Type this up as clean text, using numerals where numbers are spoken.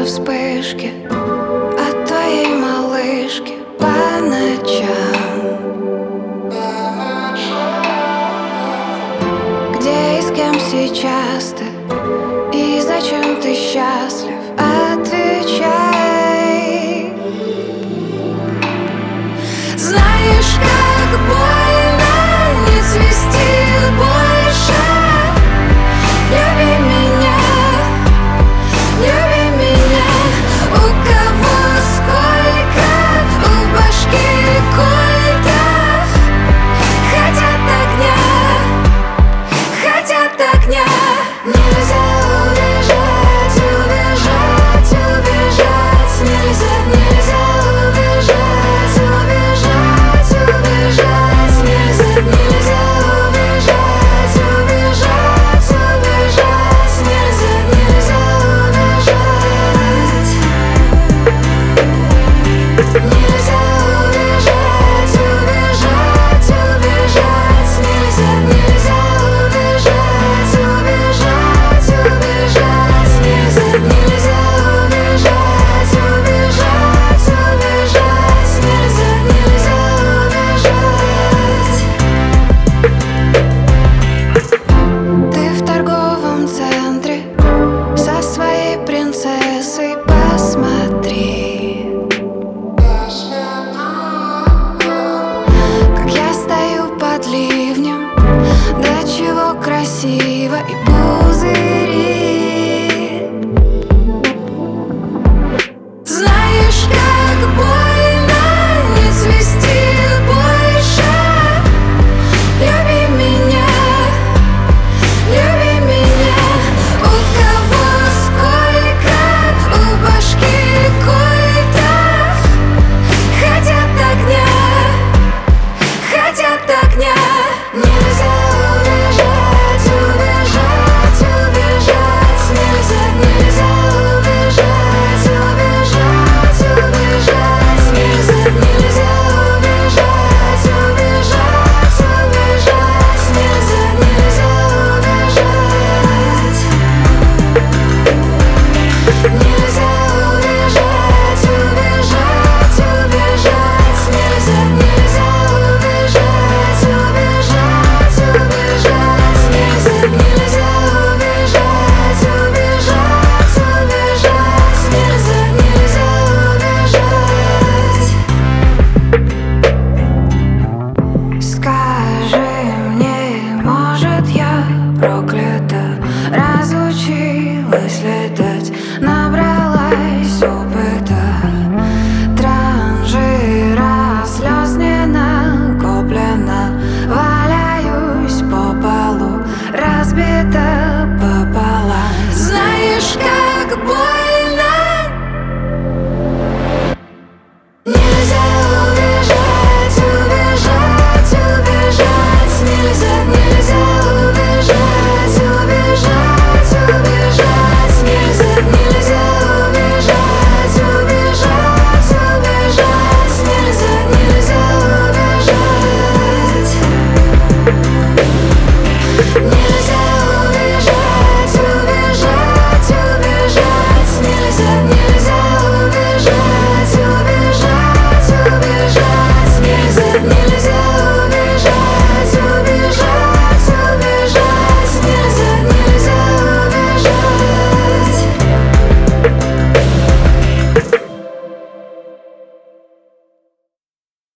вспышки от твоей малышки по ночам. Где и с кем сейчас ты? И зачем ты счастлив? Отвечай. Знаешь, как больно не цвести больше. Люби меня, люби меня. У кого сколько, у башки кольтов. Хотят огня. Нельзя убежать, убежать, убежать. Нельзя убежать, убежать, убежать. Нельзя убежать, убежать, убежать. Нельзя убежать. Нельзя убежать, убежать, убежать. Нельзя убежать, убежать, убежать. Нельзя убежать, убежать, убежать. Нельзя убежать. Ты в торговом центре со своей принцессой, посмотри, как я стою под ливнем, до чего красиво и пузыри. Знаешь, как больно не цвести больше. Люби меня, люби меня. У кого сколько, у башки кольтов. Хотят огня. Нельзя убежать, убежать, убежать. Нельзя убежать, убежать, убежать. Нельзя убежать, убежать, убежать. Нельзя убежать. Нельзя убежать, убежать, убежать. Нельзя убежать, убежать, убежать. Нельзя убежать, убежать, убежать. Нельзя убежать. Скажи мне, может, я проклята, разучилась летать, набрала